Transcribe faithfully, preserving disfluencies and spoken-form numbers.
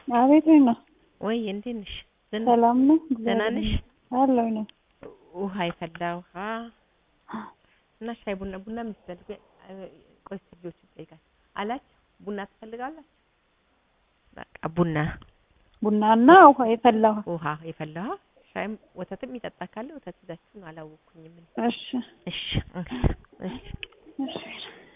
አቤት ነው ወይ እንዴት ነሽ? ሰላም ነው ደህና ነሽ? አለሁ ነው ውሃ ይፈላ ውሃ እና ሻይ ቡና ቡና ምትፈልጊ ቆይ ልጆች ይጠይቃል አላችሁ ቡና ትፈልጋላችሁ? በቃ ቡና ቡናና ውሃ ይፈላ ውሃ ይፈላ ሻይም ወተትም ይጠጣ ካለ ወተት ይዛችሁ ነው አላወኩኝም። እሺ እሺ እሺ እሺ